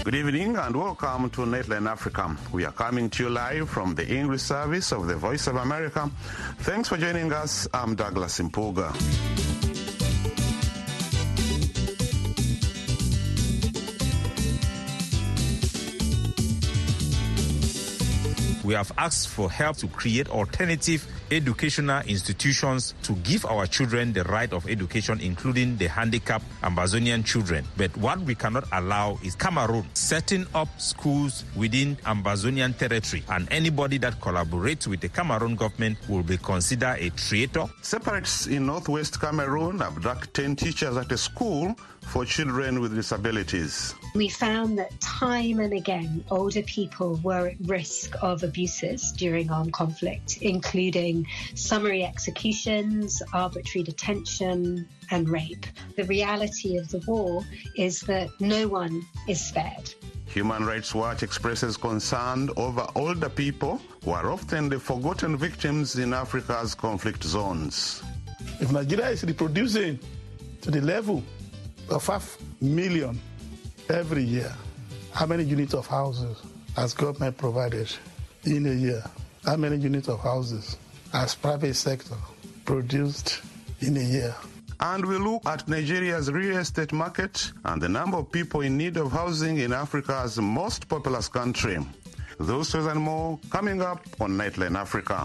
Good evening and welcome to Nightline Africa. We are coming to you live from the English service of the Voice of America. Thanks for joining us. I'm Douglas Impuga. We have asked for help to create alternative educational institutions to give our children the right of education, including the handicapped Ambazonian children. But what we cannot allow is Cameroon setting up schools within Ambazonian territory, and anybody that collaborates with the Cameroon government will be considered a traitor. Separatists in northwest Cameroon abduct 10 teachers at a school for children with disabilities. We found that time and again, older people were at risk of abuses during armed conflict, including summary executions, arbitrary detention, and rape. The reality of the war is that no one is spared. Human Rights Watch expresses concern over older people who are often the forgotten victims in Africa's conflict zones. If Nigeria is reproducing to the level of 500,000 every year, how many units of houses has government provided in a year? How many units of houses has private sector produced in a year? And we look at Nigeria's real estate market and the number of people in need of housing in Africa's most populous country. Those stories and more coming up on Nightline Africa.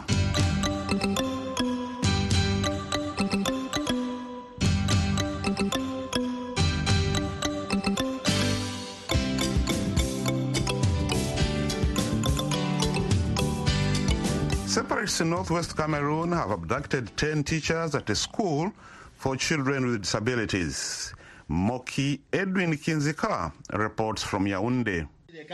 Separatists in northwest Cameroon have abducted 10 teachers at a school for children with disabilities. Moki Edwin Kinzika reports from Yaoundé.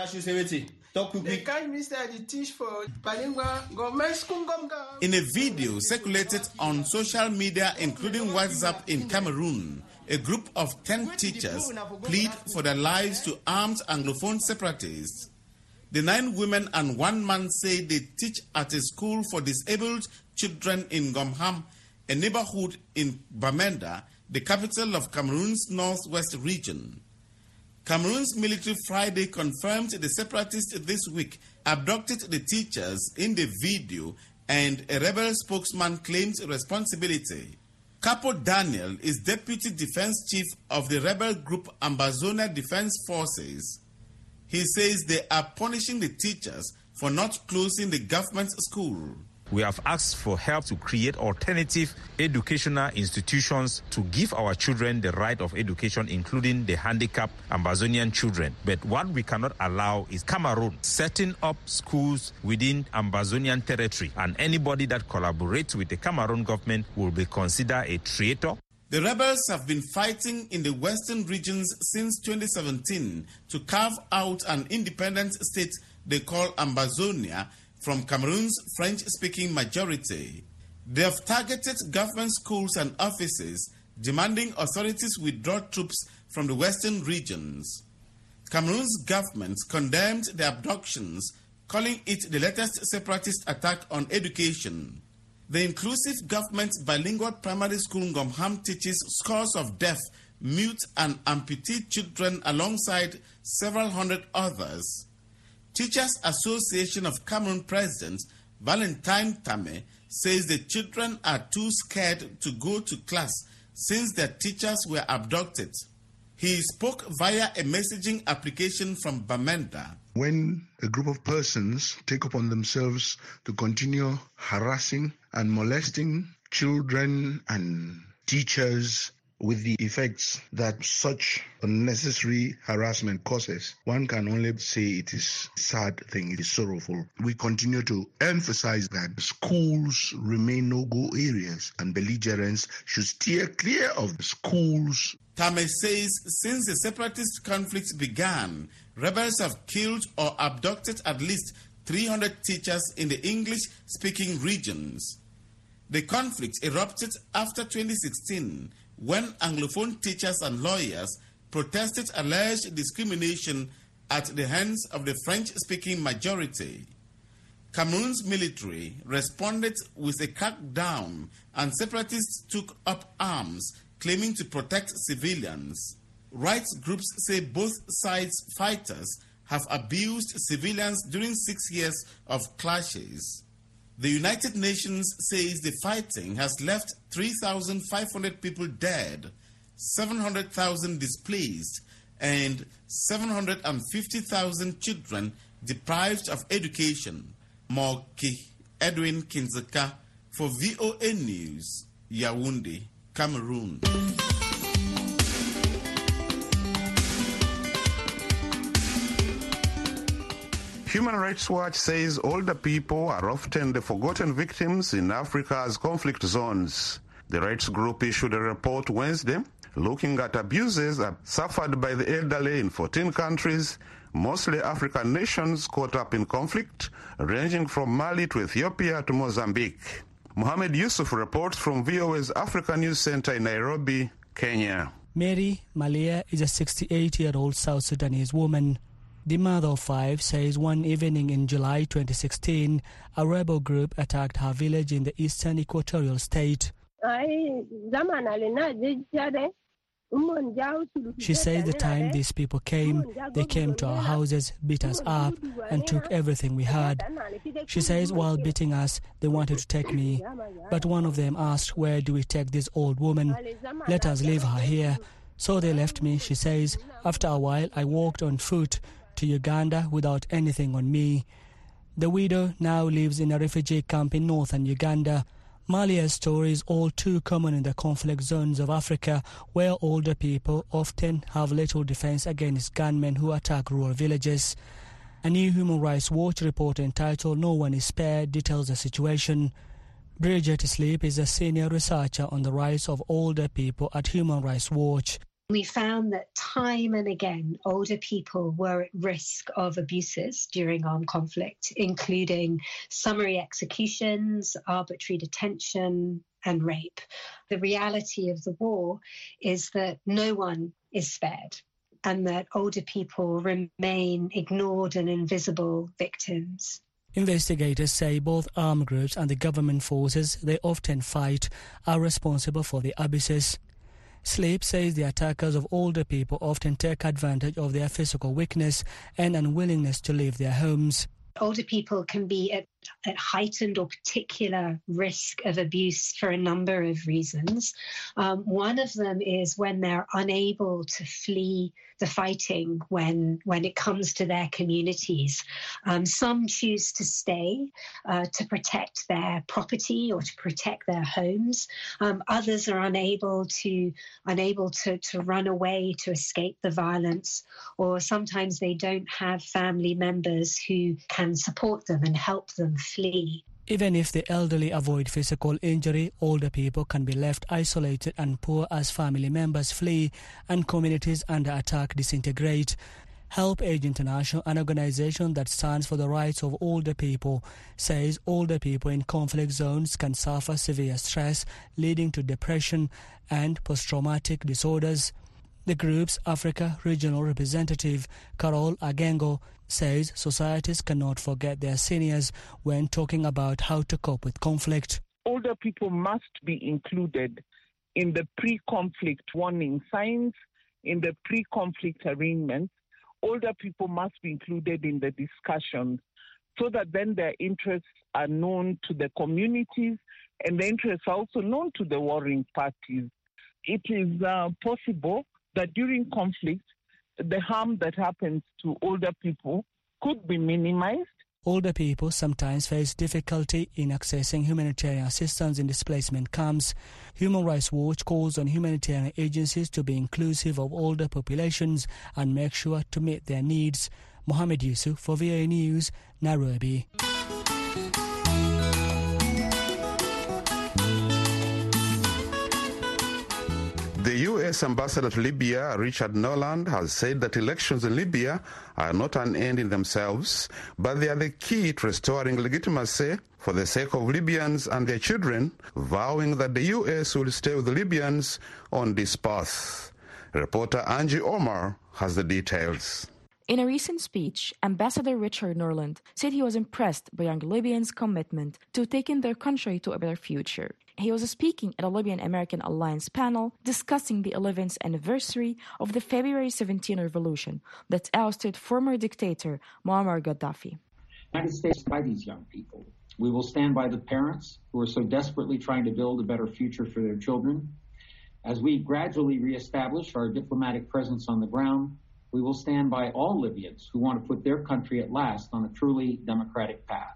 In a video circulated on social media, including WhatsApp in Cameroon, a group of 10 teachers plead for their lives to armed Anglophone separatists. The 9 women and 1 man say they teach at a school for disabled children in Gomham, a neighborhood in Bamenda, the capital of Cameroon's northwest region. Cameroon's military Friday confirmed the separatists this week abducted the teachers in the video, and a rebel spokesman claims responsibility. Capo Daniel is deputy defense chief of the rebel group Ambazonia Defense Forces. He says they are punishing the teachers for not closing the government school. We have asked for help to create alternative educational institutions to give our children the right of education, including the handicapped Ambazonian children. But what we cannot allow is Cameroon setting up schools within Ambazonian territory, and anybody that collaborates with the Cameroon government will be considered a traitor. The rebels have been fighting in the western regions since 2017 to carve out an independent state they call Ambazonia from Cameroon's French-speaking majority. They have targeted government schools and offices, demanding authorities withdraw troops from the western regions. Cameroon's government condemned the abductions, calling it the latest separatist attack on education. The inclusive government bilingual primary school Ngomham teaches scores of deaf, mute and amputee children alongside several hundred others. Teachers Association of Cameroon President Valentine Tame says the children are too scared to go to class since their teachers were abducted. He spoke via a messaging application from Bamenda. When a group of persons take upon themselves to continue harassing and molesting children and teachers with the effects that such unnecessary harassment causes, one can only say it is a sad thing, it is sorrowful. We continue to emphasize that schools remain no-go areas and belligerents should steer clear of the schools. Tame says since the separatist conflict began, rebels have killed or abducted at least 300 teachers in the English-speaking regions. The conflict erupted after 2016 when Anglophone teachers and lawyers protested alleged discrimination at the hands of the French-speaking majority. Cameroon's military responded with a crackdown and separatists took up arms, claiming to protect civilians. Rights groups say both sides' fighters have abused civilians during 6 years of clashes. The United Nations says the fighting has left 3,500 people dead, 700,000 displaced, and 750,000 children deprived of education. Moki Edwin Kinzeka for VOA News, Yaoundé, Cameroon. Human Rights Watch says older people are often the forgotten victims in Africa's conflict zones. The rights group issued a report Wednesday looking at abuses suffered by the elderly in 14 countries, mostly African nations caught up in conflict, ranging from Mali to Ethiopia to Mozambique. Mohamed Yusuf reports from VOA's Africa News Center in Nairobi, Kenya. Mary Malia is a 68-year-old South Sudanese woman. The mother of 5 says one evening in July 2016, a rebel group attacked her village in the eastern equatorial state. She says the time these people came, they came to our houses, beat us up, and took everything we had. She says while beating us, they wanted to take me. But one of them asked, "Where do we take this old woman? Let us leave her here." So they left me, she says. After a while, I walked on foot to Uganda without anything on me. The widow now lives in a refugee camp in northern Uganda. Malia's story is all too common in the conflict zones of Africa, where older people often have little defense against gunmen who attack rural villages. A new Human Rights Watch report entitled "No One is Spared" details the situation. Bridget Sleep is a senior researcher on the rights of older people at Human Rights Watch. We found that time and again, older people were at risk of abuses during armed conflict, including summary executions, arbitrary detention, and rape. The reality of the war is that no one is spared, and that older people remain ignored and invisible victims. Investigators say both armed groups and the government forces they often fight are responsible for the abuses. Sleep says the attackers of older people often take advantage of their physical weakness and unwillingness to leave their homes. Older people can be at heightened or particular risk of abuse for a number of reasons. One of them is when they're unable to flee the fighting when it comes to their communities. Some choose to stay to protect their property or to protect their homes. Others are unable to run away to escape the violence, or sometimes they don't have family members who can support them and help them flee. Even if the elderly avoid physical injury, older people can be left isolated and poor as family members flee and communities under attack disintegrate. Help Age International, an organization that stands for the rights of older people, says older people in conflict zones can suffer severe stress, leading to depression and post-traumatic disorders. The group's Africa regional representative, Carol Agengo, says societies cannot forget their seniors when talking about how to cope with conflict. Older people must be included in the pre-conflict warning signs, in the pre-conflict arrangements. Older people must be included in the discussions so that then their interests are known to the communities and the interests are also known to the warring parties. It is possible that during conflict, the harm that happens to older people could be minimized. Older people sometimes face difficulty in accessing humanitarian assistance in displacement camps. Human Rights Watch calls on humanitarian agencies to be inclusive of older populations and make sure to meet their needs. Mohamed Yusuf for VOA News, Nairobi. The U.S. ambassador to Libya, Richard Noland, has said that elections in Libya are not an end in themselves, but they are the key to restoring legitimacy for the sake of Libyans and their children, vowing that the U.S. will stay with the Libyans on this path. Reporter Angie Omar has the details. In a recent speech, Ambassador Richard Norland said he was impressed by young Libyans' commitment to taking their country to a better future. He was speaking at a Libyan-American Alliance panel discussing the 11th anniversary of the February 17 revolution that ousted former dictator Muammar Gaddafi. The United States by these young people. We will stand by the parents who are so desperately trying to build a better future for their children. As we gradually reestablish our diplomatic presence on the ground, we will stand by all Libyans who want to put their country at last on a truly democratic path.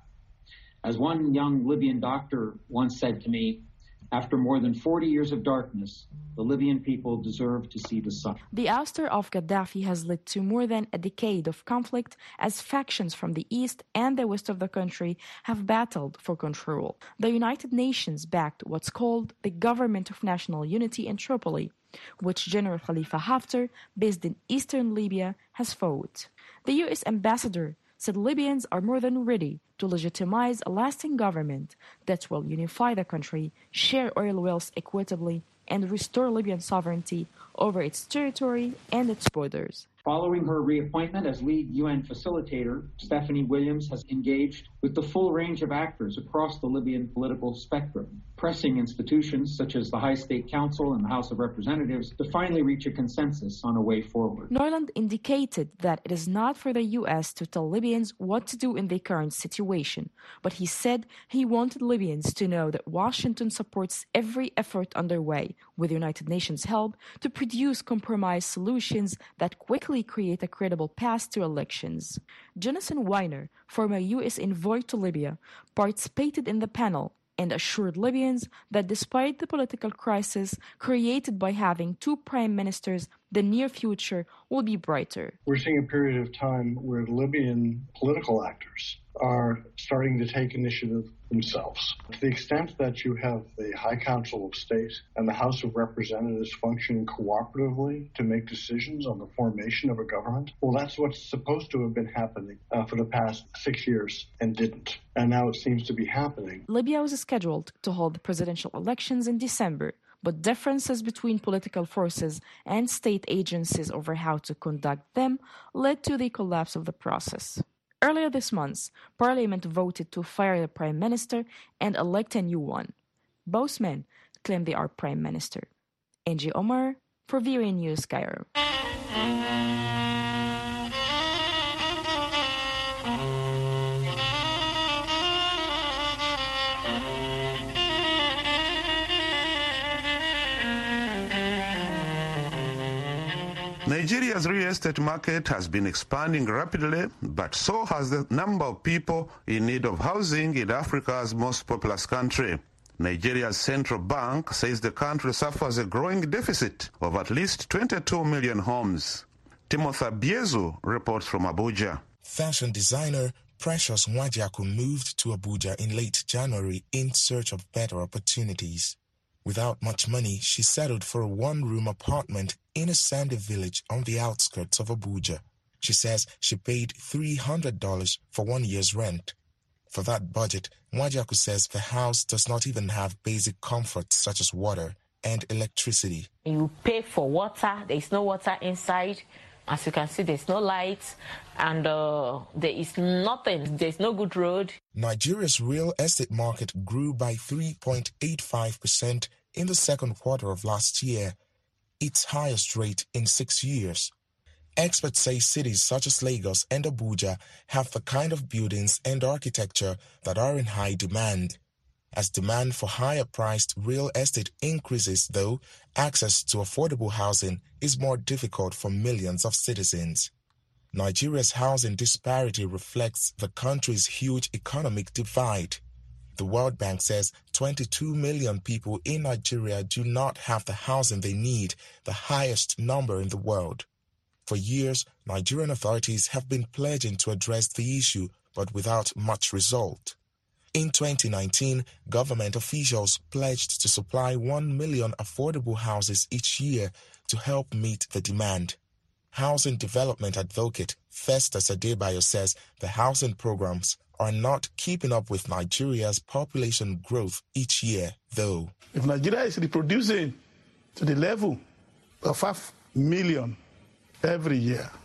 As one young Libyan doctor once said to me, after more than 40 years of darkness, the Libyan people deserve to see the sun. The ouster of Gaddafi has led to more than a decade of conflict as factions from the east and the west of the country have battled for control. The United Nations backed what's called the Government of National Unity in Tripoli, which General Khalifa Haftar, based in eastern Libya, has fought. The U.S. ambassador said Libyans are more than ready to legitimize a lasting government that will unify the country, share oil wealth equitably, and restore Libyan sovereignty over its territory and its borders. Following her reappointment as lead UN facilitator, Stephanie Williams has engaged with the full range of actors across the Libyan political spectrum, pressing institutions such as the High State Council and the House of Representatives to finally reach a consensus on a way forward. Norland indicated that it is not for the U.S. to tell Libyans what to do in the current situation, but he said he wanted Libyans to know that Washington supports every effort underway, with the United Nations' help, to produce compromise solutions that quickly create a credible path to elections. Jonathan Weiner, former U.S. envoy to Libya, participated in the panel and assured Libyans that despite the political crisis created by having two prime ministers, the near future will be brighter. We're seeing a period of time where Libyan political actors are starting to take initiative themselves. To the extent that you have the High Council of State and the House of Representatives functioning cooperatively to make decisions on the formation of a government, well, that's what's supposed to have been happening for the past 6 years and didn't. And now it seems to be happening. Libya was scheduled to hold presidential elections in December, but differences between political forces and state agencies over how to conduct them led to the collapse of the process. Earlier this month, Parliament voted to fire the Prime Minister and elect a new one. Both men claim they are Prime Minister. Angie Omar for VOA News, Cairo. Nigeria's real estate market has been expanding rapidly, but so has the number of people in need of housing in Africa's most populous country. Nigeria's central bank says the country suffers a growing deficit of at least 22 million homes. Timothy Biezu reports from Abuja. Fashion designer Precious Nwajiaku moved to Abuja in late January in search of better opportunities. Without much money, she settled for a one-room apartment in a sandy village on the outskirts of Abuja. She says she paid $300 for 1 year's rent. For that budget, Nwajiaku says the house does not even have basic comforts such as water and electricity. You pay for water, there is no water inside. As you can see, there's no lights and there is nothing. There's no good road. Nigeria's real estate market grew by 3.85% in the second quarter of last year, its highest rate in 6 years. Experts say cities such as Lagos and Abuja have the kind of buildings and architecture that are in high demand. As demand for higher-priced real estate increases, though, access to affordable housing is more difficult for millions of citizens. Nigeria's housing disparity reflects the country's huge economic divide. The World Bank says 22 million people in Nigeria do not have the housing they need, the highest number in the world. For years, Nigerian authorities have been pledging to address the issue, but without much result. In 2019, government officials pledged to supply 1 million affordable houses each year to help meet the demand. Housing development advocate Festus Adebayo says the housing programs are not keeping up with Nigeria's population growth each year, though. If Nigeria is reproducing to the level of 500,000 every year,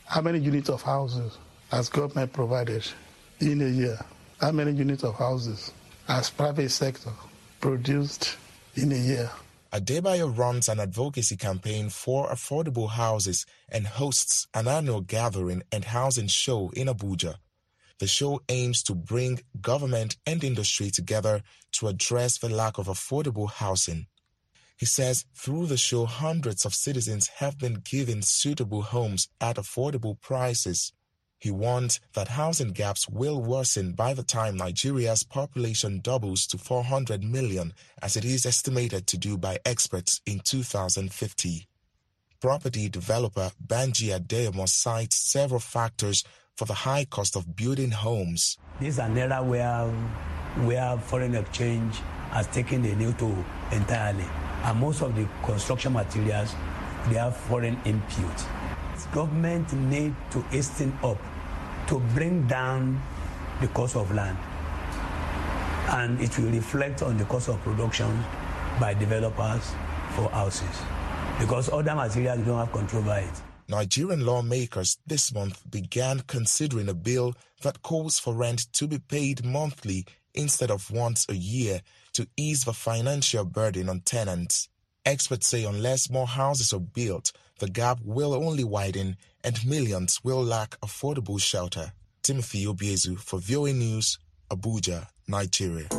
How many units of houses has government provided in a year? How many units of houses has private sector produced in a year? Adebayo runs an advocacy campaign for affordable houses and hosts an annual gathering and housing show in Abuja. The show aims to bring government and industry together to address the lack of affordable housing. He says through the show, hundreds of citizens have been given suitable homes at affordable prices. He warns that housing gaps will worsen by the time Nigeria's population doubles to 400 million, as it is estimated to do by experts in 2050. Property developer Banji Adeyemo cites several factors for the high cost of building homes. This is an era where foreign exchange has taken the new toll entirely, and most of the construction materials, they have foreign inputs. Government need to hasten up to bring down the cost of land, and it will reflect on the cost of production by developers for houses, because other materials don't have control by it. Nigerian lawmakers this month began considering a bill that calls for rent to be paid monthly instead of once a year to ease the financial burden on tenants. Experts say unless more houses are built, the gap will only widen and millions will lack affordable shelter. Timothy Obiezu for VOA News, Abuja, Nigeria.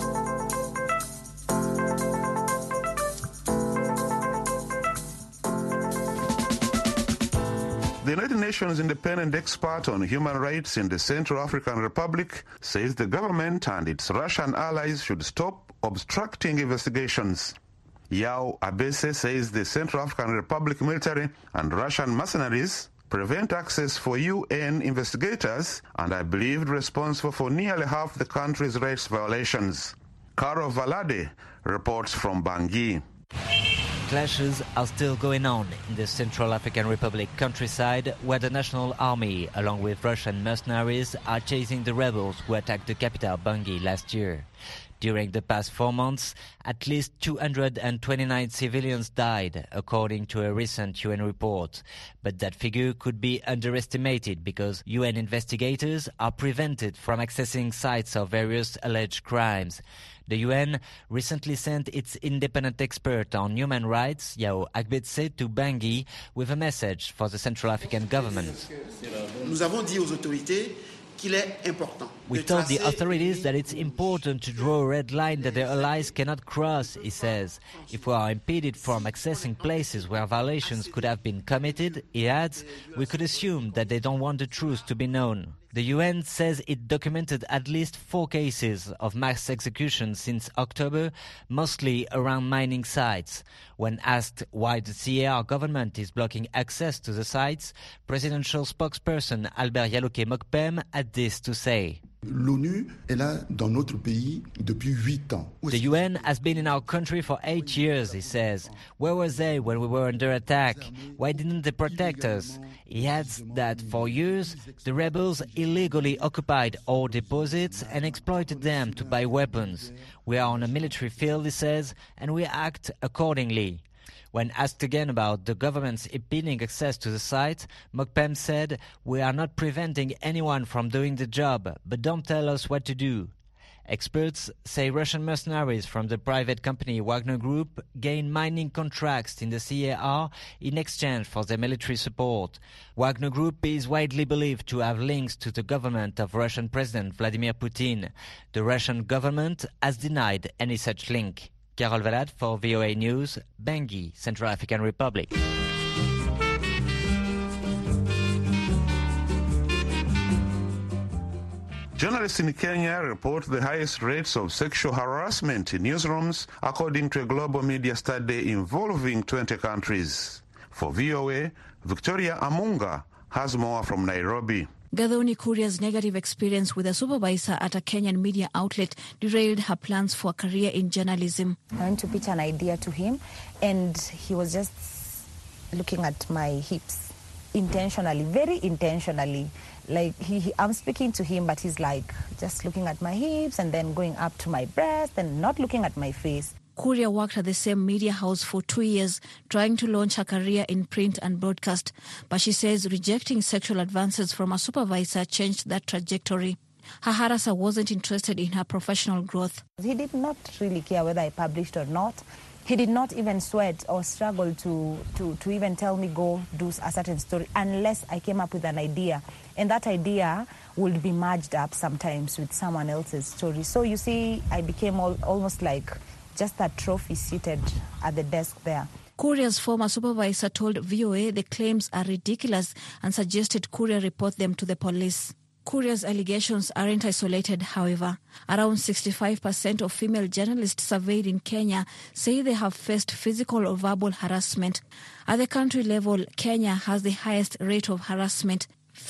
The United Nations independent expert on human rights in the Central African Republic says the government and its Russian allies should stop obstructing investigations. Yao Abese says the Central African Republic military and Russian mercenaries prevent access for UN investigators and are believed responsible for nearly half the country's rights violations. Caro Valade reports from Bangui. Clashes are still going on in the Central African Republic countryside, where the National Army, along with Russian mercenaries, are chasing the rebels who attacked the capital Bangui last year. During the past 4 months, at least 229 civilians died, according to a recent UN report. But that figure could be underestimated because UN investigators are prevented from accessing sites of various alleged crimes. The UN recently sent its independent expert on human rights, Yao Agbetse, to Bangui with a message for the Central African government. We told the authorities that it's important to draw a red line that their allies cannot cross, he says. If we are impeded from accessing places where violations could have been committed, he adds, we could assume that they don't want the truth to be known. The UN says it documented at least 4 cases of mass execution since October, mostly around mining sites. When asked why the CAR government is blocking access to the sites, presidential spokesperson Albert Yalouké Mokpem had this to say. L'ONU est là dans notre pays depuis 8 ans. The UN has been in our country for 8 years, he says. Where were they when we were under attack? Why didn't they protect us? He adds that for years, the rebels illegally occupied ore deposits and exploited them to buy weapons. We are on a military field, he says, and we act accordingly. When asked again about the government's impeding access to the site, Mokpem said, we are not preventing anyone from doing the job, but don't tell us what to do. Experts say Russian mercenaries from the private company Wagner Group gain mining contracts in the CAR in exchange for their military support. Wagner Group is widely believed to have links to the government of Russian President Vladimir Putin. The Russian government has denied any such link. Carol Valade for VOA News, Bangui, Central African Republic. Journalists in Kenya report the highest rates of sexual harassment in newsrooms, according to a global media study involving 20 countries. For VOA, Victoria Amunga has more from Nairobi. Gathoni Kuria's negative experience with a supervisor at a Kenyan media outlet derailed her plans for a career in journalism. I went to pitch an idea to him, and he was just looking at my hips intentionally, very intentionally. Like I'm speaking to him, but he's like just looking at my hips and then going up to my breast and not looking at my face. Kuria worked at the same media house for 2 years, trying to launch her career in print and broadcast. But she says rejecting sexual advances from a supervisor changed that trajectory. Her harasser wasn't interested in her professional growth. He did not really care whether I published or not. He did not even sweat or struggle to even tell me go do a certain story unless I came up with an idea. And that idea would be merged up sometimes with someone else's story. So you see, I became almost like just a trophy seated at the desk there. Kuria's former supervisor told VOA the claims are ridiculous and suggested Kuria report them to the police. Kuria's allegations aren't isolated, however. Around 65% of female journalists surveyed in Kenya say they have faced physical or verbal harassment. At the country level, Kenya has the highest rate of harassment,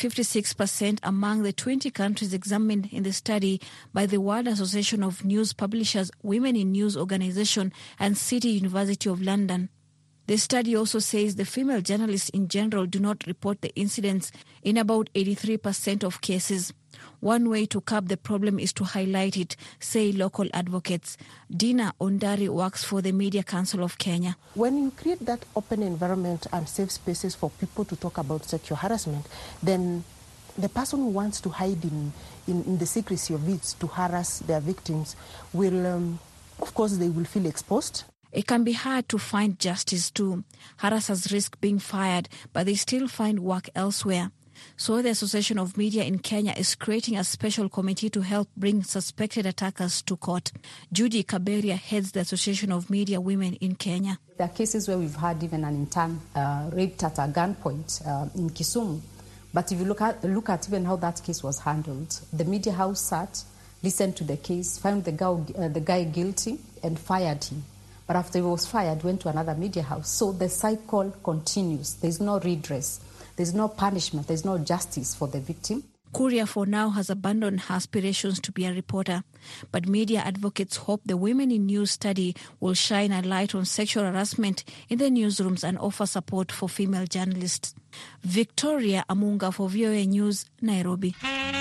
56% among the 20 countries examined in the study by the World Association of News Publishers, Women in News Organization and City University of London. The study also says the female journalists in general do not report the incidents in about 83% of cases. One way to curb the problem is to highlight it, say local advocates. Dina Ondari works for the Media Council of Kenya. When you create that open environment and safe spaces for people to talk about sexual harassment, then the person who wants to hide in the secrecy of it to harass their victims will, of course, they will feel exposed. It can be hard to find justice too. Harassers risk being fired, but they still find work elsewhere. So the Association of Media in Kenya is creating a special committee to help bring suspected attackers to court. Judy Kaberia heads the Association of Media Women in Kenya. There are cases where we've had even an intern raped at a gunpoint in Kisumu. But if you look at even how that case was handled, the media house sat, listened to the case, found the guy guilty and fired him. But after he was fired, went to another media house. So the cycle continues. There's no redress. There's no punishment. There's no justice for the victim. Kuria for now has abandoned her aspirations to be a reporter. But media advocates hope the Women in News study will shine a light on sexual harassment in the newsrooms and offer support for female journalists. Victoria Amunga for VOA News, Nairobi.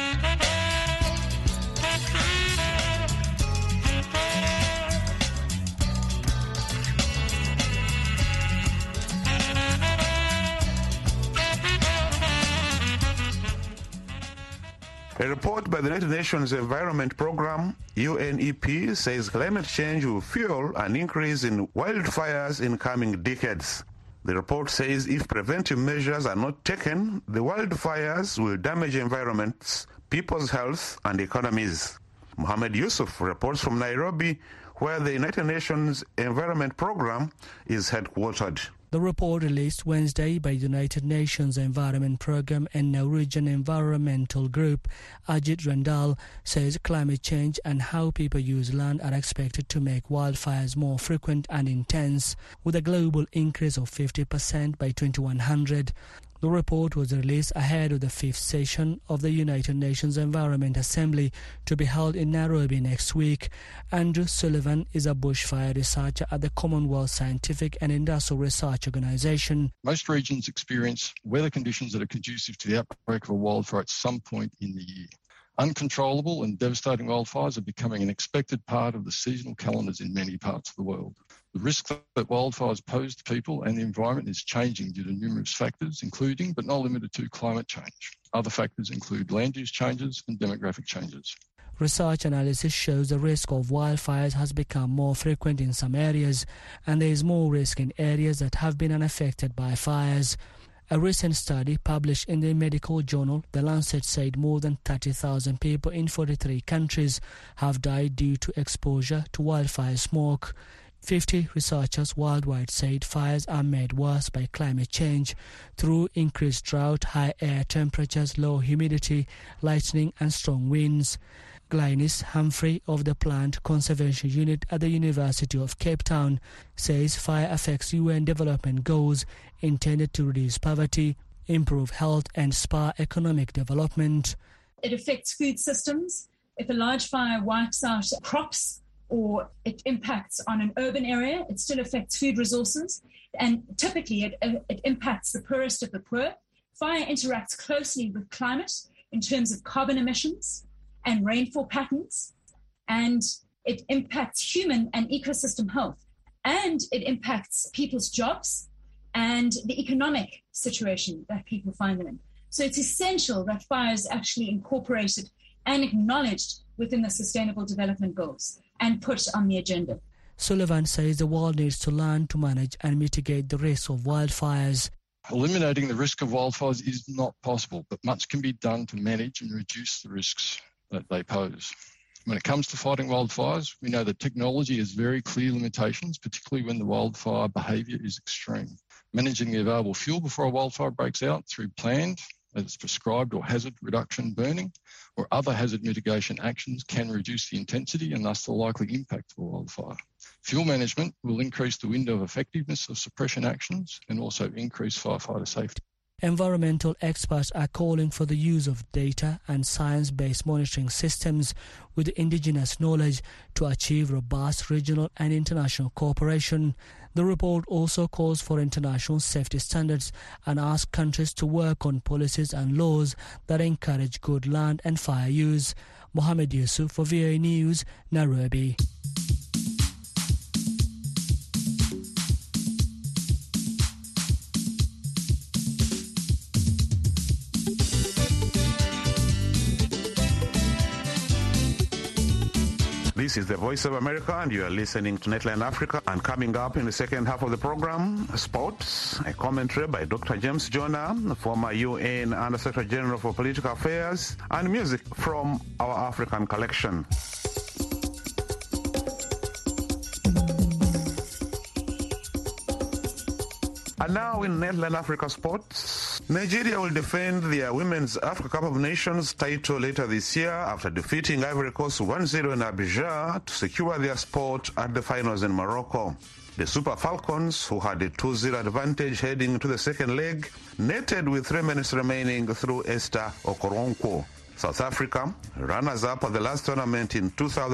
A report by the United Nations Environment Programme, UNEP, says climate change will fuel an increase in wildfires in coming decades. The report says if preventive measures are not taken, the wildfires will damage environments, people's health and economies. Mohammed Yusuf reports from Nairobi, where the United Nations Environment Programme is headquartered. The report released Wednesday by the United Nations Environment Programme and Norwegian Environmental Group, Ajit Randall, says climate change and how people use land are expected to make wildfires more frequent and intense, with a global increase of 50% by 2100. The report was released ahead of the 5th session of the United Nations Environment Assembly to be held in Nairobi next week. Andrew Sullivan is a bushfire researcher at the Commonwealth Scientific and Industrial Research Organisation. Most regions experience weather conditions that are conducive to the outbreak of a wildfire at some point in the year. Uncontrollable and devastating wildfires are becoming an expected part of the seasonal calendars in many parts of the world. The risk that wildfires pose to people and the environment is changing due to numerous factors, including but not limited to climate change. Other factors include land use changes and demographic changes. Research analysis shows the risk of wildfires has become more frequent in some areas, and there is more risk in areas that have been unaffected by fires. A recent study published in the medical journal The Lancet said more than 30,000 people in 43 countries have died due to exposure to wildfire smoke. 50 researchers worldwide said fires are made worse by climate change through increased drought, high air temperatures, low humidity, lightning and strong winds. Glynis Humphrey of the Plant Conservation Unit at the University of Cape Town says fire affects UN development goals intended to reduce poverty, improve health and spur economic development. It affects food systems. If a large fire wipes out crops or it impacts on an urban area, it still affects food resources. And typically it impacts the poorest of the poor. Fire interacts closely with climate in terms of carbon emissions and rainfall patterns. And it impacts human and ecosystem health, and it impacts people's jobs and the economic situation that people find them in. So it's essential that fire is actually incorporated and acknowledged within the Sustainable Development Goals and put on the agenda. Sullivan says the world needs to learn to manage and mitigate the risk of wildfires. Eliminating the risk of wildfires is not possible, but much can be done to manage and reduce the risks that they pose. When it comes to fighting wildfires, we know that technology has very clear limitations, particularly when the wildfire behaviour is extreme. Managing the available fuel before a wildfire breaks out through planned, as prescribed, or hazard reduction burning or other hazard mitigation actions can reduce the intensity and thus the likely impact of a wildfire. Fuel management will increase the window of effectiveness of suppression actions and also increase firefighter safety. Environmental experts are calling for the use of data and science-based monitoring systems with indigenous knowledge to achieve robust regional and international cooperation. The report also calls for international safety standards and asks countries to work on policies and laws that encourage good land and fire use. Mohammed Yusuf for VOA News, Nairobi. This is the Voice of America, and you are listening to Netline Africa. And coming up in the second half of the program, sports, a commentary by Dr. James Jonah, former UN Under-Secretary General for Political Affairs, and music from our African collection. And now in Netline Africa Sports, Nigeria will defend their Women's Africa Cup of Nations title later this year after defeating Ivory Coast 1-0 in Abidjan to secure their spot at the finals in Morocco. The Super Falcons, who had a 2-0 advantage heading into the second leg, netted with 3 minutes remaining through Esther Okoronkwo. South Africa, runners-up at the last tournament in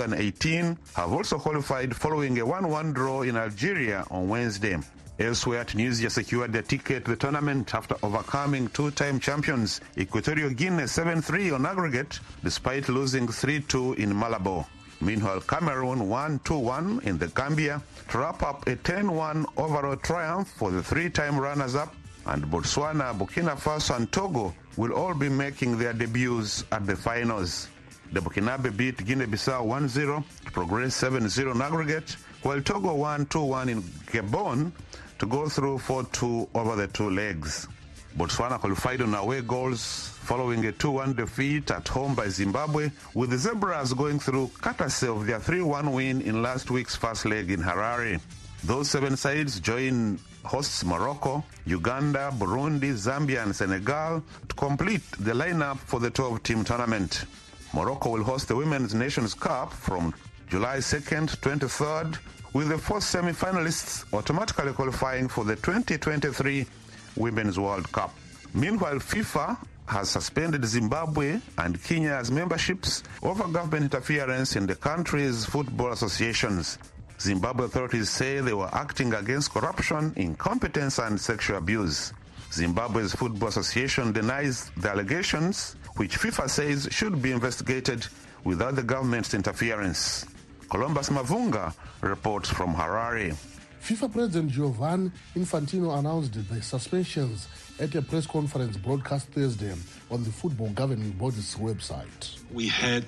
2018, have also qualified following a 1-1 draw in Algeria on Wednesday. Elsewhere, Tunisia secured their ticket to the tournament after overcoming two-time champions Equatorial Guinea 7-3 on aggregate, despite losing 3-2 in Malabo. Meanwhile, Cameroon won 2-1 in the Gambia to wrap up a 10-1 overall triumph for the three-time runners-up, and Botswana, Burkina Faso and Togo will all be making their debuts at the finals. The Burkinabe beat Guinea-Bissau 1-0 to progress 7-0 on aggregate, while Togo won 2-1 in Gabon to go through 4-2 over the two legs. Botswana qualified on away goals following a 2-1 defeat at home by Zimbabwe, with the Zebras going through courtesy of their 3-1 win in last week's first leg in Harare. Those 7 sides join hosts Morocco, Uganda, Burundi, Zambia and Senegal to complete the lineup for the 12-team tournament. Morocco will host the Women's Nations Cup from July 2nd, 23rd, with the 4 semi-finalists automatically qualifying for the 2023 Women's World Cup. Meanwhile, FIFA has suspended Zimbabwe and Kenya's memberships over government interference in the country's football associations. Zimbabwe authorities say they were acting against corruption, incompetence and sexual abuse. Zimbabwe's Football Association denies the allegations, which FIFA says should be investigated without the government's interference. Columbus Mavunga reports from Harare. FIFA President Giovanni Infantino announced the suspensions at a press conference broadcast Thursday on the Football Governing Body's website. We had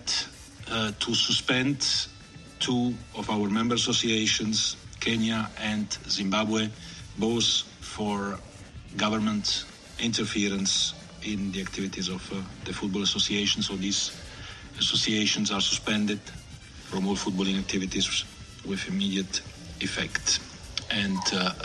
to suspend 2 of our member associations, Kenya and Zimbabwe, both for government interference in the activities of the Football Association. So these associations are suspended from all footballing activities with immediate effect. And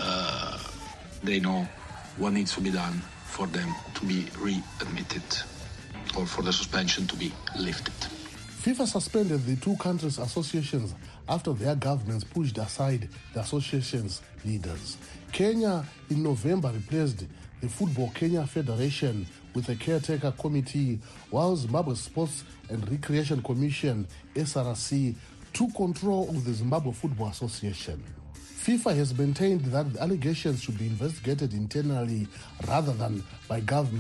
they know what needs to be done for them to be readmitted or for the suspension to be lifted. FIFA suspended the 2 countries' associations after their governments pushed aside the association's leaders. Kenya in November replaced the Football Kenya Federation with a caretaker committee, while Zimbabwe Sports and Recreation Commission, SRC, took control of the Zimbabwe Football Association. FIFA has maintained that the allegations should be investigated internally rather than by governments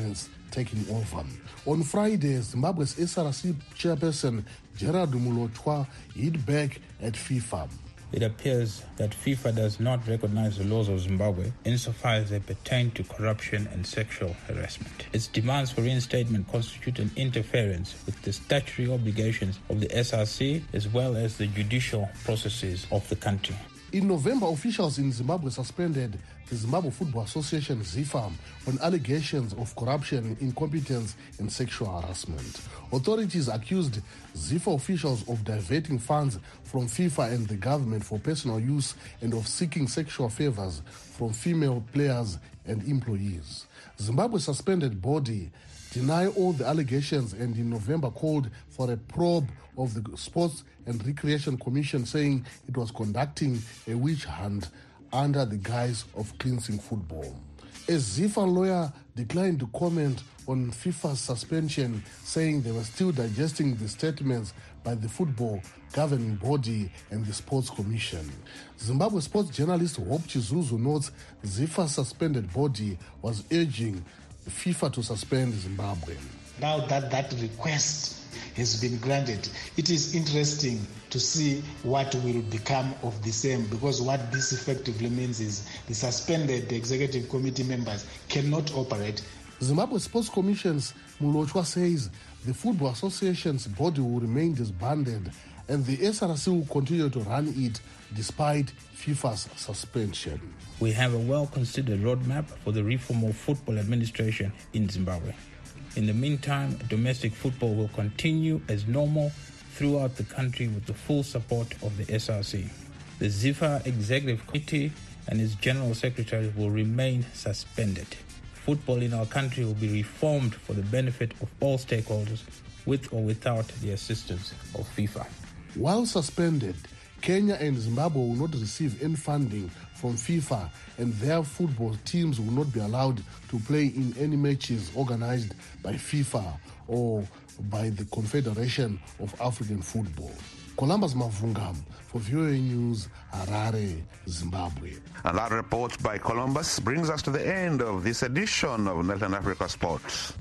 taking over. On Friday, Zimbabwe's SRC chairperson Gerard Mulotwa hit back at FIFA. It appears that FIFA does not recognize the laws of Zimbabwe insofar as they pertain to corruption and sexual harassment. Its demands for reinstatement constitute an interference with the statutory obligations of the SRC as well as the judicial processes of the country. In November, officials in Zimbabwe suspended the Zimbabwe Football Association, ZIFA, on allegations of corruption, incompetence, and sexual harassment. Authorities accused ZIFA officials of diverting funds from FIFA and the government for personal use and of seeking sexual favors from female players and employees. Zimbabwe's suspended body denied all the allegations and in November called for a probe of the Sports and Recreation Commission, saying it was conducting a witch hunt under the guise of cleansing football. A ZIFA lawyer declined to comment on FIFA's suspension, saying they were still digesting the statements by the football governing body and the Sports Commission. Zimbabwe sports journalist Hope Chizuzu notes ZIFA's suspended body was urging FIFA to suspend Zimbabwe. Now that request has been granted, it is interesting to see what will become of the same, because what this effectively means is the suspended executive committee members cannot operate. Zimbabwe Sports Commission's Mulotwa says the Football Association's body will remain disbanded and the SRC will continue to run it despite FIFA's suspension. We have a well-considered roadmap for the reform of football administration in Zimbabwe. In the meantime, domestic football will continue as normal throughout the country with the full support of the SRC. The ZIFA Executive Committee and its General Secretary will remain suspended. Football in our country will be reformed for the benefit of all stakeholders, with or without the assistance of FIFA. While suspended, Kenya and Zimbabwe will not receive any funding from FIFA and their football teams will not be allowed to play in any matches organized by FIFA or by the Confederation of African Football. Columbus Mavungam for VOA News, Harare, Zimbabwe. And that report by Columbus brings us to the end of this edition of Northern Africa Sports.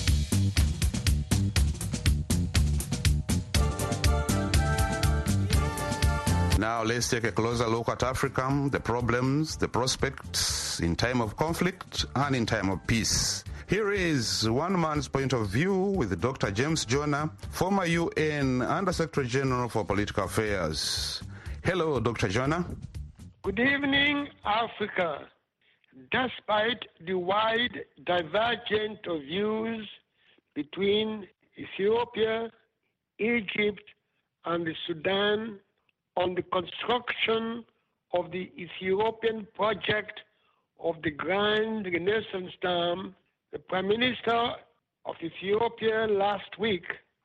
Now let's take a closer look at Africa, the problems, the prospects in time of conflict and in time of peace. Here is one man's point of view with Dr. James Jonah, former UN Under-Secretary General for Political Affairs. Hello, Dr. Jonah. Good evening, Africa. Despite the wide divergence of views between Ethiopia, Egypt, and the Sudan on the construction of the Ethiopian project of the Grand Renaissance Dam, the Prime Minister of Ethiopia last week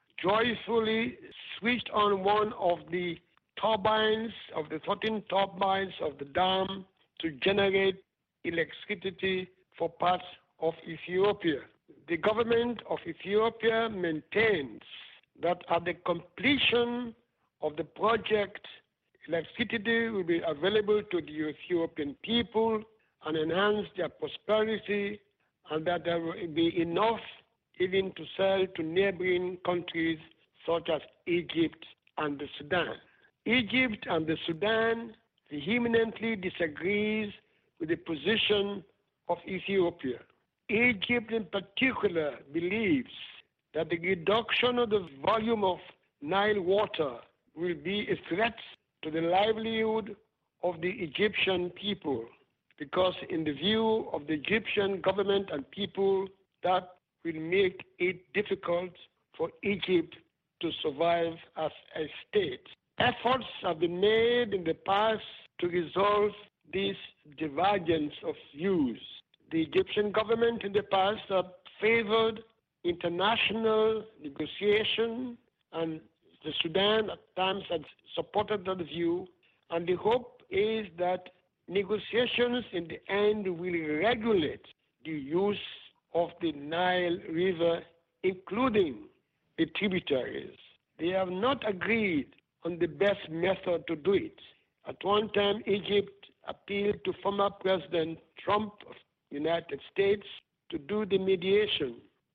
joyfully switched on one of the turbines, of the 13 turbines of the dam, to generate electricity for parts of Ethiopia. The government of Ethiopia maintains that at the completion of the project, electricity will be available to the Ethiopian people and enhance their prosperity, and that there will be enough even to sell to neighboring countries such as Egypt and the Sudan. Egypt and the Sudan vehemently disagrees with the position of Ethiopia. Egypt in particular believes that the reduction of the volume of Nile water will be a threat to the livelihood of the Egyptian people, because in the view of the Egyptian government and people, that will make it difficult for Egypt to survive as a state. Efforts have been made in the past to resolve this divergence of views. The Egyptian government in the past have favored international negotiation, and the Sudan at times had supported that view, and the hope is that negotiations in the end will regulate the use of the Nile River, including the tributaries. They have not agreed on the best method to do it. At one time, Egypt appealed to former President Trump of the United States to do the mediation.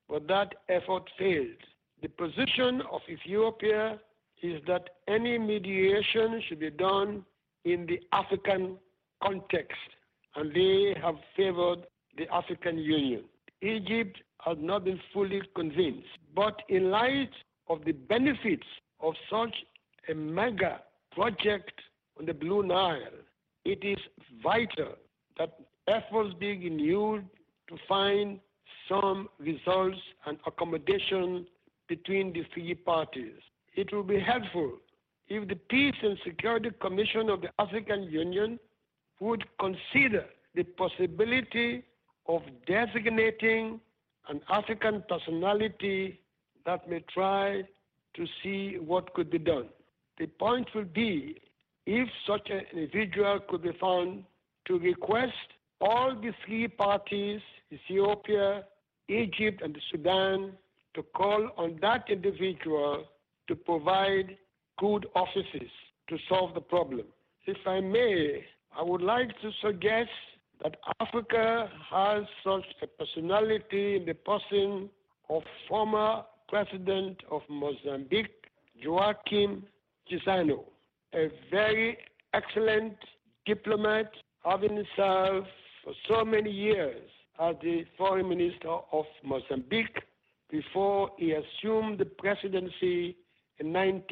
but that effort failed. The position of Ethiopia is that any mediation should be done in the African context, and they have favored the African Union. Egypt has not been fully convinced, but in light of the benefits of such a mega project on the Blue Nile, it is vital that efforts be renewed to find some results and accommodation between the three parties. It will be helpful if the Peace and Security Commission of the African Union would consider the possibility of designating an African personality that may try to see what could be done. The point will be, if such an individual could be found, to request all the three parties, Ethiopia, Egypt, and Sudan, to call on that individual to provide good offices to solve the problem. If I may, I would like to suggest that Africa has such a personality in the person of former President of Mozambique, Joaquim Chissano, a very excellent diplomat, having served for so many years as the Foreign Minister of Mozambique before he assumed the presidency in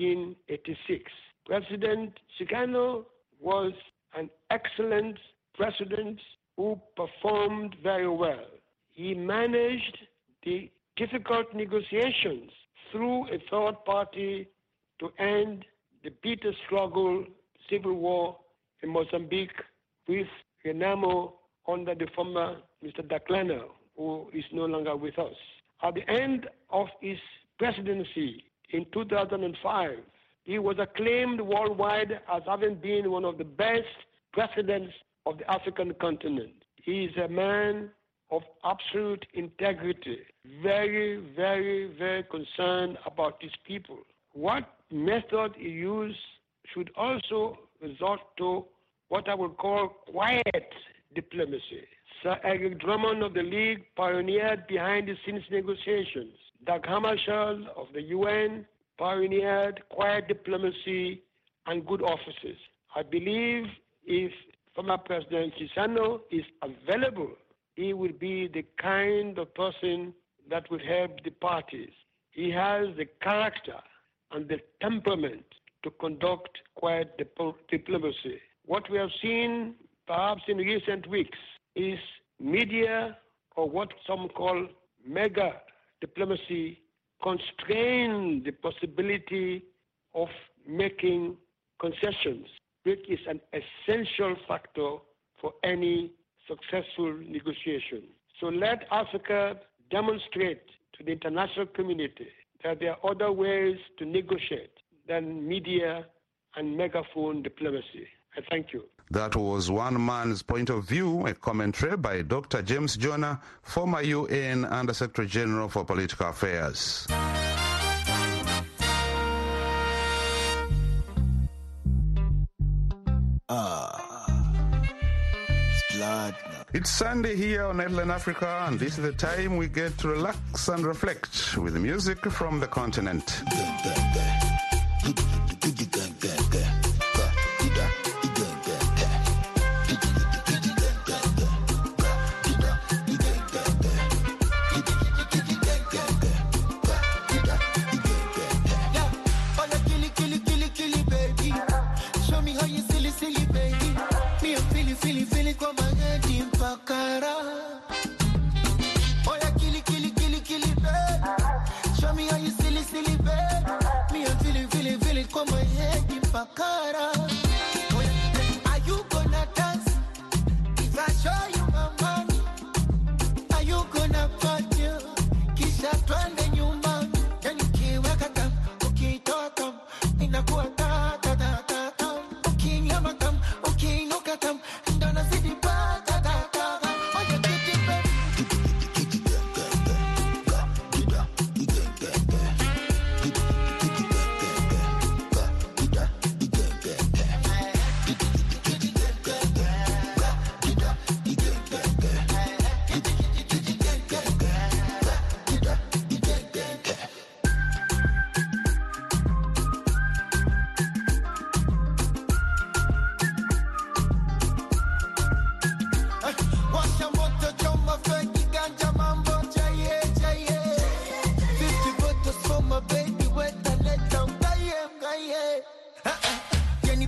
1986. President Chissano was an excellent president who performed very well. He managed the difficult negotiations through a third party to end the bitter struggle, civil war in Mozambique with Renamo under the former Mr. Dhlakwana, who is no longer with us. At the end of his presidency in 2005, he was acclaimed worldwide as having been one of the best presidents of the African continent. He is a man of absolute integrity, very, very, very concerned about his people. What method he used should also resort to what I would call quiet diplomacy. Sir Eric Drummond of the League pioneered behind-the-scenes negotiations. Dag Hammarskjöld of the UN pioneered quiet diplomacy and good offices. I believe if former President Chissano is available, he will be the kind of person that will help the parties. He has the character and the temperament to conduct quiet diplomacy. What we have seen, perhaps in recent weeks, is media, or what some call mega diplomacy, constrain the possibility of making concessions, which is an essential factor for any successful negotiation. So let Africa demonstrate to the international community that there are other ways to negotiate than media and megaphone diplomacy. I thank you. That was one man's point of view, a commentary by Dr. James Jonah, former UN Under-Secretary General for Political Affairs. It's Sunday here on Headline Africa, and this is the time we get to relax and reflect with music from the continent.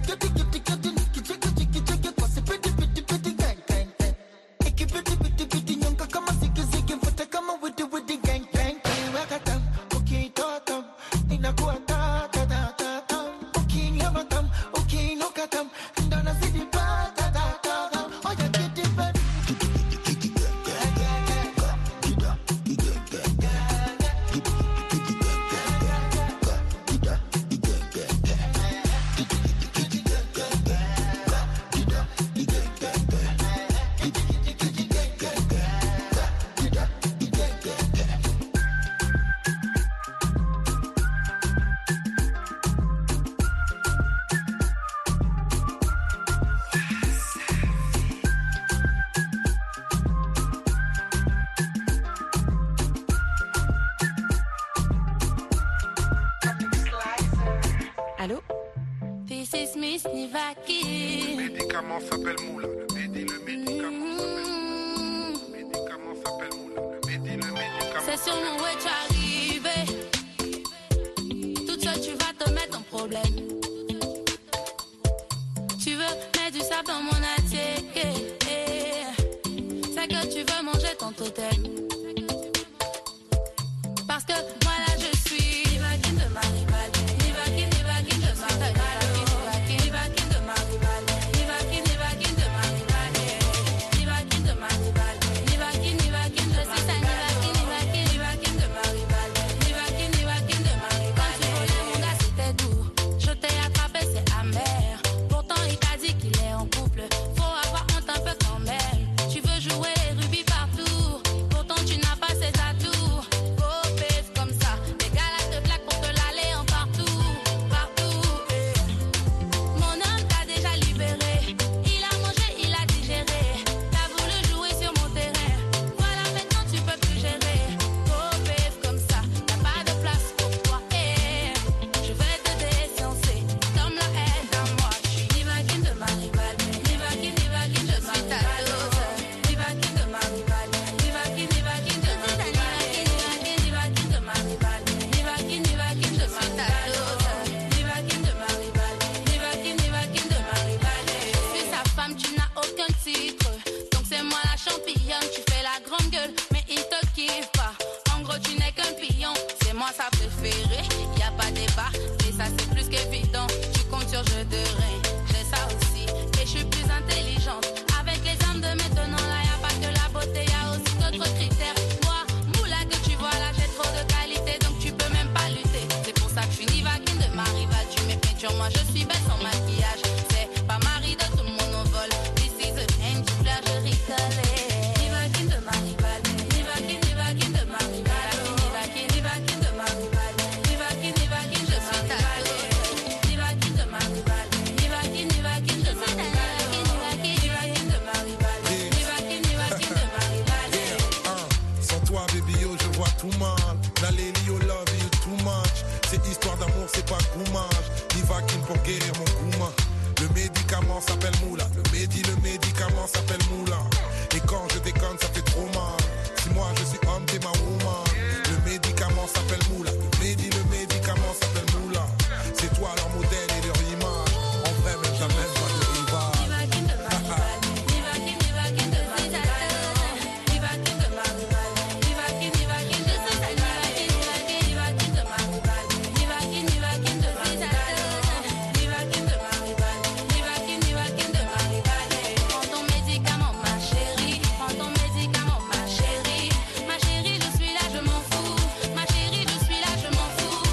Allô? This is Miss Nivaki. Le médicament s'appelle Moula. Le médicament s'appelle Moula. C'est sur mon way, tu arrivé. Toute seule, tu vas te mettre en problème. Tu veux mettre du sable dans mon assiette. C'est que tu veux manger ton totem. Parce que moi là, je suis Nivaki de ma rivale. Nivaki de ma rivale. Nivaki de ma rivale. Nivaki de ma rivale. Nivaki de ma rivale. Nivaki de ma rivale. Nivaki de ma rivale. Quand tu volais mon gars, c'était doux. Je t'ai attrapé, c'est amer. Pourtant, il t'a dit qu'il est en couple. Faut avoir honte un peu quand même. Tu veux jouer les rubis partout. Pourtant, tu n'as pas ses atouts. Sa préférée, y a pas débat, et ça c'est plus qu'évident. Tu comptes sur jeu de rein, j'ai ça aussi, et je suis plus intelligente. Avec les hommes de maintenant, là y a pas que la beauté, y a aussi d'autres critères. Moi, moula que tu vois là, j'ai trop de qualité, donc tu peux même pas lutter. C'est pour ça que je suis Nivaki de ma rivale. Tu mets peinture, moi je suis belle sans maquillage. C'est pas mari de tout le monde au vol. This is a end, tu pleures, je rigole. Nivaki de ma rivale. Nivaki de ma rivale. Nivaki de ma rivale. Tout mal, n'allez au love you too much. C'est histoire d'amour, c'est pas goumage. Nivakin pour guérir mon gouma. Le médicament s'appelle Moula. Le médicament s'appelle Moula. Et quand je déconne, ça fait trop mal. Si moi je suis homme, t'es ma woman. Le médicament s'appelle Moula. Le médicament s'appelle Moula. C'est toi leur modèle et leur image. En vrai, même t'as même pas de rival. Ma chérie, je suis là, je m'en fous.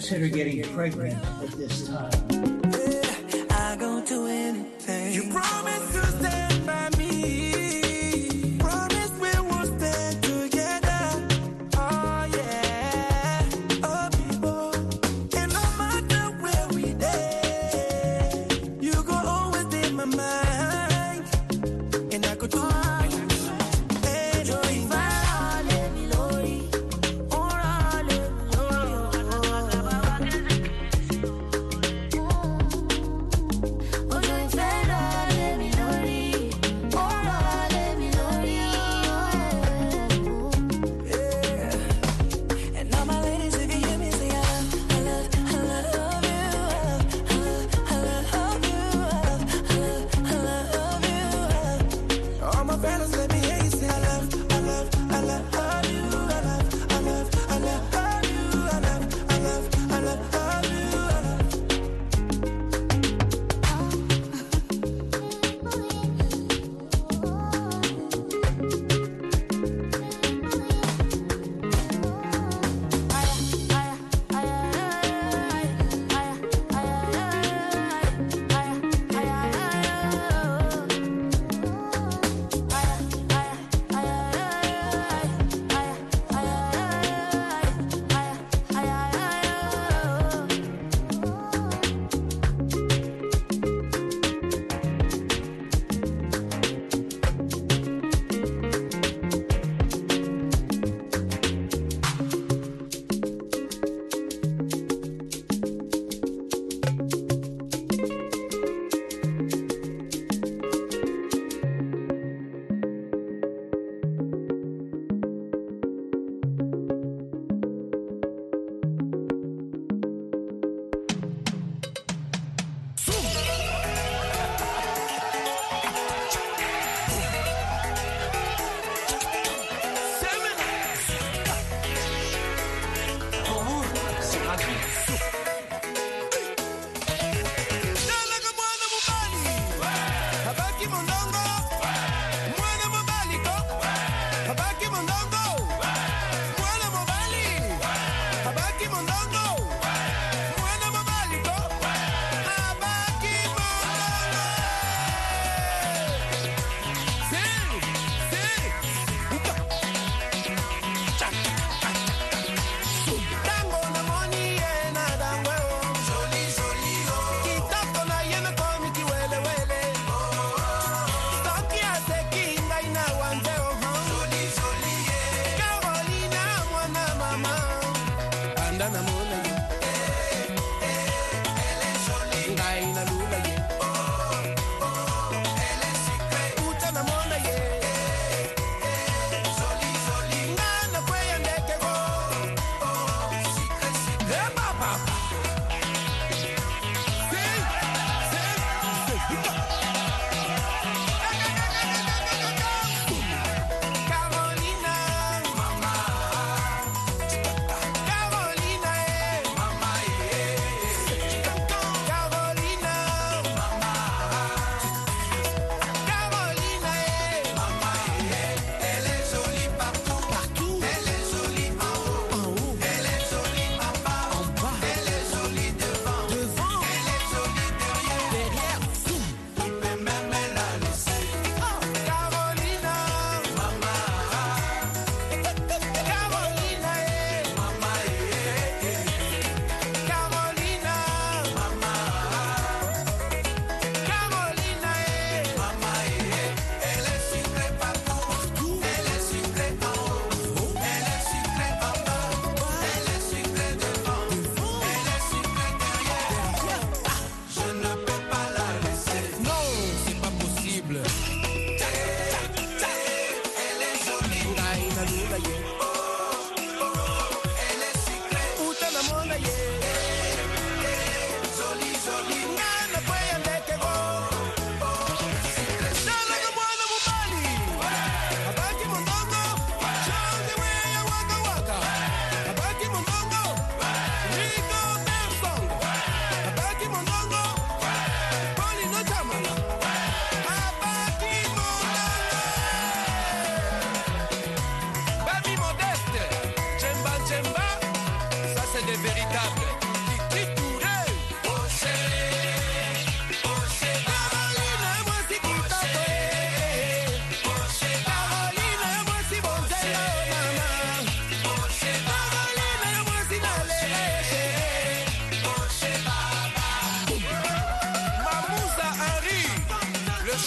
consider getting pregnant at this time. I go to anything. You promise to stand by me. Promise we will stand together. Oh yeah. Oh people. And no matter where we day, you go always be in my mind. And I go to Oh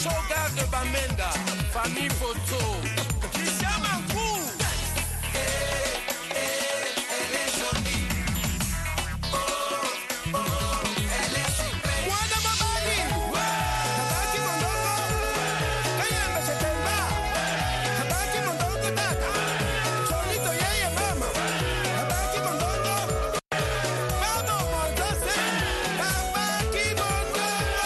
Sauvegarde Bamenda, famille Photo, Christian Mancou. Elle est jolie. Oh, elle est suprême. Mwana mabali. Habaki mondoko. Kayamba shetemba. Habaki mondoko tata. Solito yeye mama. Habaki mondoko. Mama mondose. Habaki mondoko.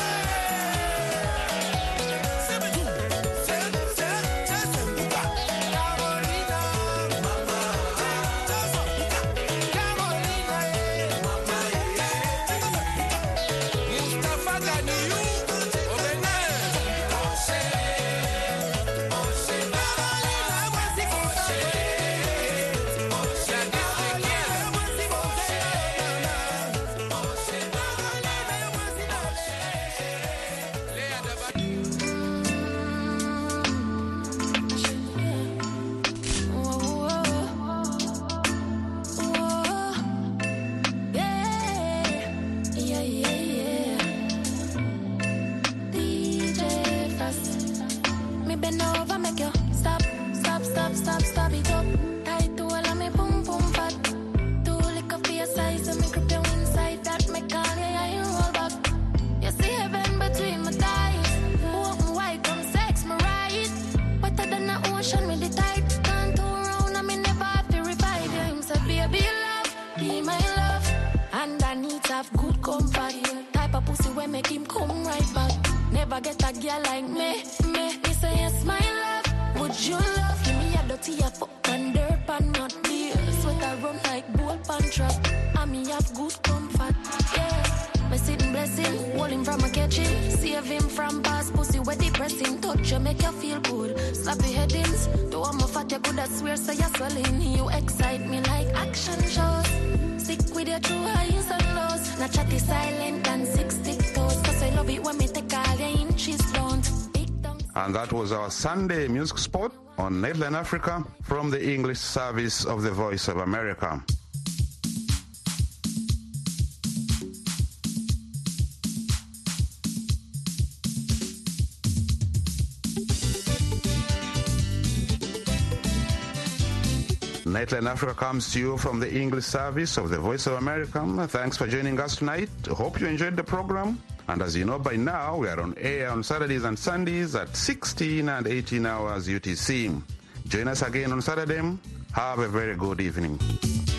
Get a girl like me say yes, my love. Would you love? Give me a dirty a fuck and dirt and not beer. Sweat I run like bull pan trap. And me have good comfort. Yeah, me sitting blessing, hold him from a kitchen, save him from past pussy where depressing. Touch you make you feel good. Slap your headings. Do I'm a fat you could I swear so you're swelling. You excite me like action shows. Stick with your true highs and lows. Not chatty silent and 6 tick toes. Cause I love it when me take all your inches down. And that was our Sunday music spot on Nightline Africa from the English service of the Voice of America. Nightline Africa comes to you from the English service of the Voice of America. Thanks for joining us tonight. Hope you enjoyed the program. And as you know by now, we are on air on Saturdays and Sundays at 16 and 18 hours UTC. Join us again on Saturday. Have a very good evening.